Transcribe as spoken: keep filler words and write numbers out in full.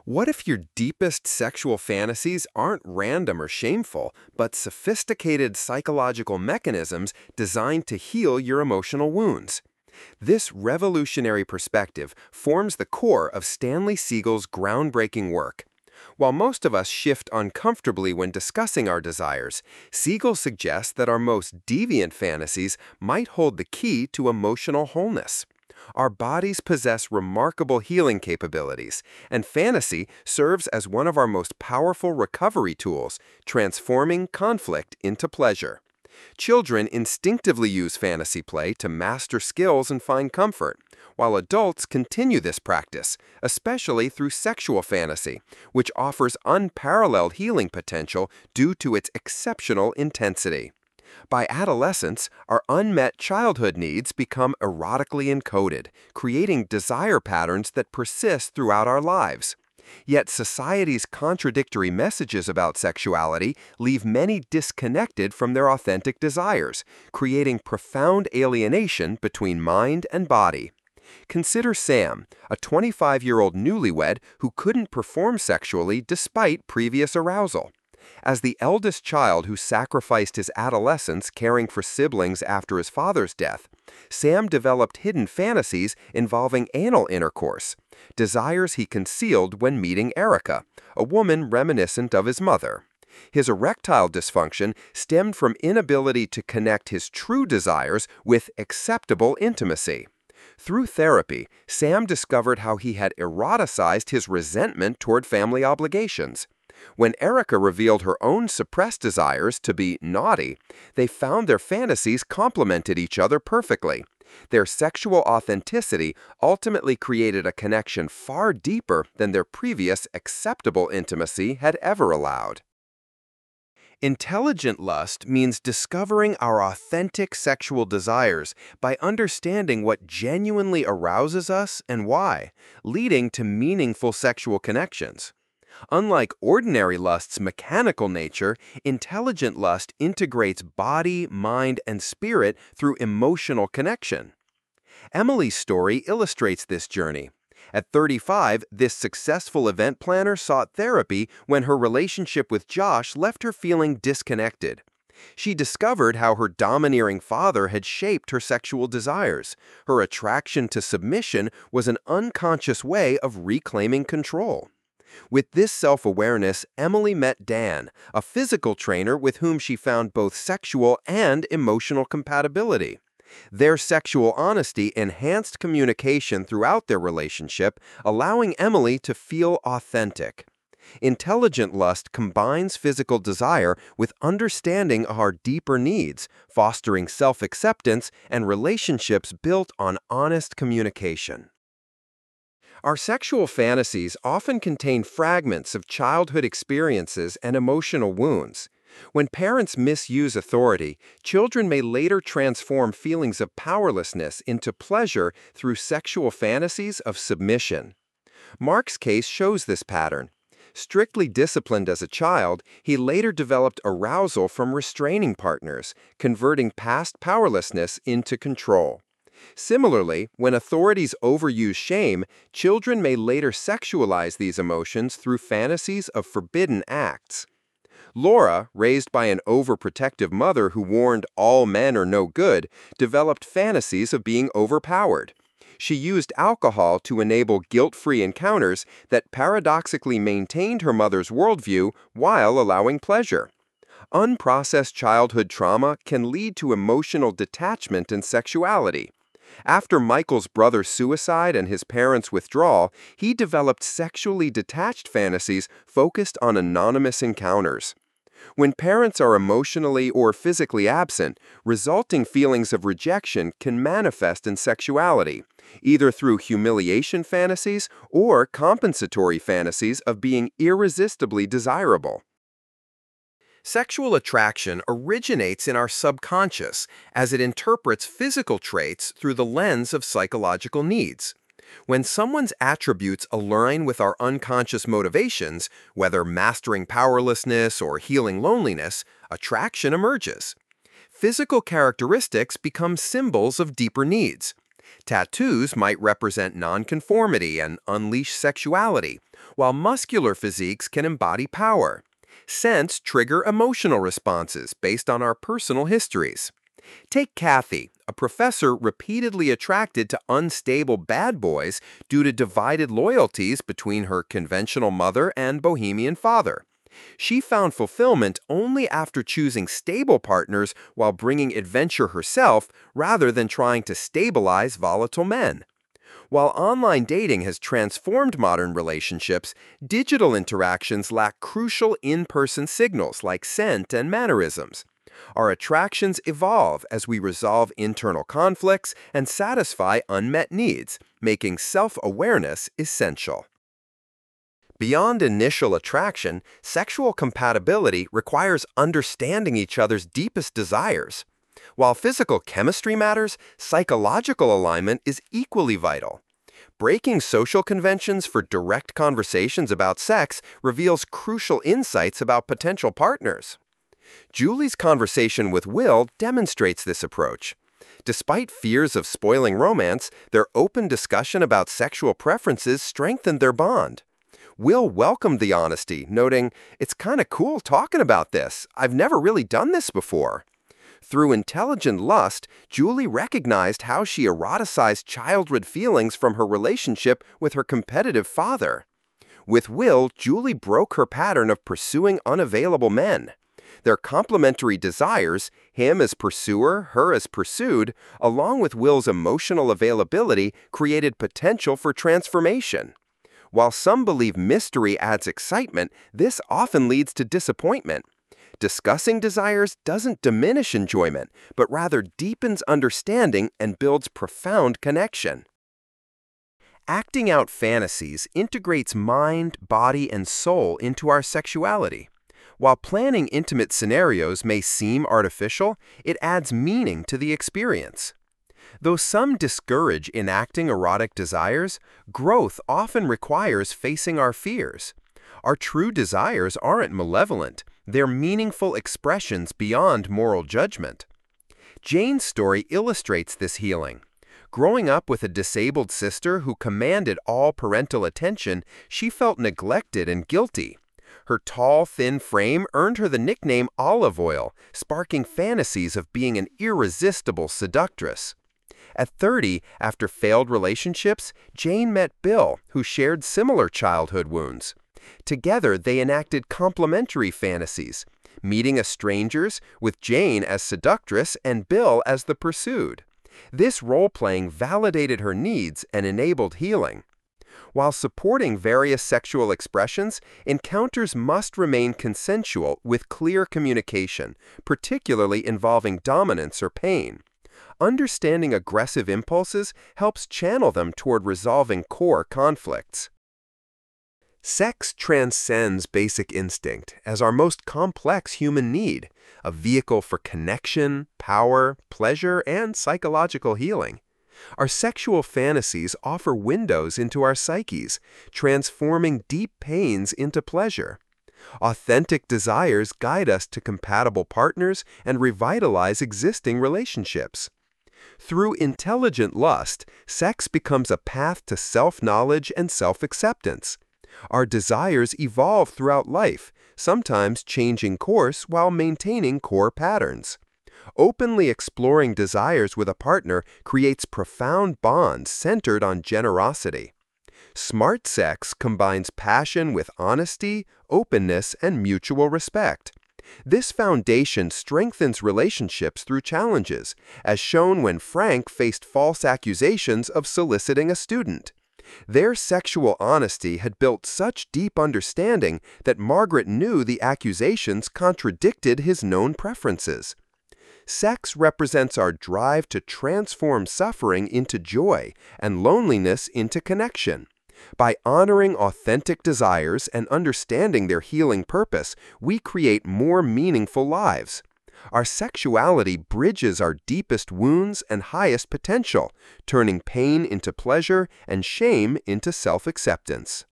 What if your deepest sexual fantasies aren't random or shameful, but sophisticated psychological mechanisms designed to heal your emotional wounds? This revolutionary perspective forms the core of Stanley Siegel's groundbreaking work. While most of us shift uncomfortably when discussing our desires, Siegel suggests that our most deviant fantasies might hold the key to emotional wholeness. Our bodies possess remarkable healing capabilities, and fantasy serves as one of our most powerful recovery tools, transforming conflict into pleasure. Children instinctively use fantasy play to master skills and find comfort, while adults continue this practice, especially through sexual fantasy, which offers unparalleled healing potential due to its exceptional intensity. By adolescence, our unmet childhood needs become erotically encoded, creating desire patterns that persist throughout our lives. Yet society's contradictory messages about sexuality leave many disconnected from their authentic desires, creating profound alienation between mind and body. Consider Sam, a twenty-five-year-old newlywed who couldn't perform sexually despite previous arousal. As the eldest child who sacrificed his adolescence caring for siblings after his father's death, Sam developed hidden fantasies involving anal intercourse, desires he concealed when meeting Erica, a woman reminiscent of his mother. His erectile dysfunction stemmed from inability to connect his true desires with acceptable intimacy. Through therapy, Sam discovered how he had eroticized his resentment toward family obligations. When Erica revealed her own suppressed desires to be naughty, they found their fantasies complemented each other perfectly. Their sexual authenticity ultimately created a connection far deeper than their previous acceptable intimacy had ever allowed. Intelligent lust means discovering our authentic sexual desires by understanding what genuinely arouses us and why, leading to meaningful sexual connections. Unlike ordinary lust's mechanical nature, intelligent lust integrates body, mind, and spirit through emotional connection. Emily's story illustrates this journey. At thirty-five, this successful event planner sought therapy when her relationship with Josh left her feeling disconnected. She discovered how her domineering father had shaped her sexual desires. Her attraction to submission was an unconscious way of reclaiming control. With this self-awareness, Emily met Dan, a physical trainer with whom she found both sexual and emotional compatibility. Their sexual honesty enhanced communication throughout their relationship, allowing Emily to feel authentic. Intelligent lust combines physical desire with understanding our deeper needs, fostering self-acceptance and relationships built on honest communication. Our sexual fantasies often contain fragments of childhood experiences and emotional wounds. When parents misuse authority, children may later transform feelings of powerlessness into pleasure through sexual fantasies of submission. Mark's case shows this pattern. Strictly disciplined as a child, he later developed arousal from restraining partners, converting past powerlessness into control. Similarly, when authorities overuse shame, children may later sexualize these emotions through fantasies of forbidden acts. Laura, raised by an overprotective mother who warned all men are no good, developed fantasies of being overpowered. She used alcohol to enable guilt-free encounters that paradoxically maintained her mother's worldview while allowing pleasure. Unprocessed childhood trauma can lead to emotional detachment and sexuality. After Michael's brother's suicide and his parents' withdrawal, he developed sexually detached fantasies focused on anonymous encounters. When parents are emotionally or physically absent, resulting feelings of rejection can manifest in sexuality, either through humiliation fantasies or compensatory fantasies of being irresistibly desirable. Sexual attraction originates in our subconscious as it interprets physical traits through the lens of psychological needs. When someone's attributes align with our unconscious motivations, whether mastering powerlessness or healing loneliness, attraction emerges. Physical characteristics become symbols of deeper needs. Tattoos might represent nonconformity and unleash sexuality, while muscular physiques can embody power. Scents trigger emotional responses based on our personal histories. Take Kathy, a professor repeatedly attracted to unstable bad boys due to divided loyalties between her conventional mother and bohemian father. She found fulfillment only after choosing stable partners while bringing adventure herself rather than trying to stabilize volatile men. While online dating has transformed modern relationships, digital interactions lack crucial in-person signals like scent and mannerisms. Our attractions evolve as we resolve internal conflicts and satisfy unmet needs, making self-awareness essential. Beyond initial attraction, sexual compatibility requires understanding each other's deepest desires. While physical chemistry matters, psychological alignment is equally vital. Breaking social conventions for direct conversations about sex reveals crucial insights about potential partners. Julie's conversation with Will demonstrates this approach. Despite fears of spoiling romance, their open discussion about sexual preferences strengthened their bond. Will welcomed the honesty, noting, "It's kind of cool talking about this. I've never really done this before." Through intelligent lust, Julie recognized how she eroticized childhood feelings from her relationship with her competitive father. With Will, Julie broke her pattern of pursuing unavailable men. Their complementary desires, him as pursuer, her as pursued, along with Will's emotional availability, created potential for transformation. While some believe mystery adds excitement, this often leads to disappointment. Discussing desires doesn't diminish enjoyment, but rather deepens understanding and builds profound connection. Acting out fantasies integrates mind, body, and soul into our sexuality. While planning intimate scenarios may seem artificial, it adds meaning to the experience. Though some discourage enacting erotic desires, growth often requires facing our fears. Our true desires aren't malevolent, they're meaningful expressions beyond moral judgment. Jane's story illustrates this healing. Growing up with a disabled sister who commanded all parental attention, she felt neglected and guilty. Her tall, thin frame earned her the nickname Olive Oil, sparking fantasies of being an irresistible seductress. At thirty, after failed relationships, Jane met Bill, who shared similar childhood wounds. Together, they enacted complementary fantasies, meeting as strangers, with Jane as seductress and Bill as the pursued. This role-playing validated her needs and enabled healing. While supporting various sexual expressions, encounters must remain consensual with clear communication, particularly involving dominance or pain. Understanding aggressive impulses helps channel them toward resolving core conflicts. Sex transcends basic instinct as our most complex human need, a vehicle for connection, power, pleasure, and psychological healing. Our sexual fantasies offer windows into our psyches, transforming deep pains into pleasure. Authentic desires guide us to compatible partners and revitalize existing relationships. Through intelligent lust, sex becomes a path to self-knowledge and self-acceptance. Our desires evolve throughout life, sometimes changing course while maintaining core patterns. Openly exploring desires with a partner creates profound bonds centered on generosity. Smart sex combines passion with honesty, openness, and mutual respect. This foundation strengthens relationships through challenges, as shown when Frank faced false accusations of soliciting a student. Their sexual honesty had built such deep understanding that Margaret knew the accusations contradicted his known preferences. Sex represents our drive to transform suffering into joy and loneliness into connection. By honoring authentic desires and understanding their healing purpose, we create more meaningful lives. Our sexuality bridges our deepest wounds and highest potential, turning pain into pleasure and shame into self-acceptance.